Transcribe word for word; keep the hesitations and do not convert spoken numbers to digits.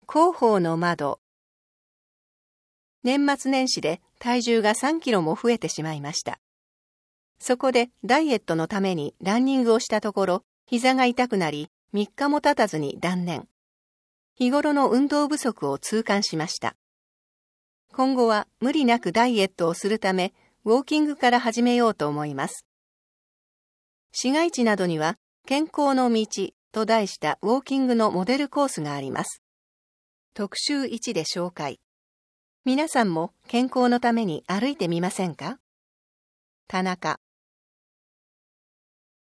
広報の窓。年末年始で体重がさんキロも増えてしまいました。そこでダイエットのためにランニングをしたところ、膝が痛くなりみっかも経たずに断念。日頃の運動不足を痛感しました。今後は無理なくダイエットをするため、ウォーキングから始めようと思います。市街地などには健康の道と題したウォーキングのモデルコースがあります。特集いちで紹介。皆さんも健康のために歩いてみませんか？田中。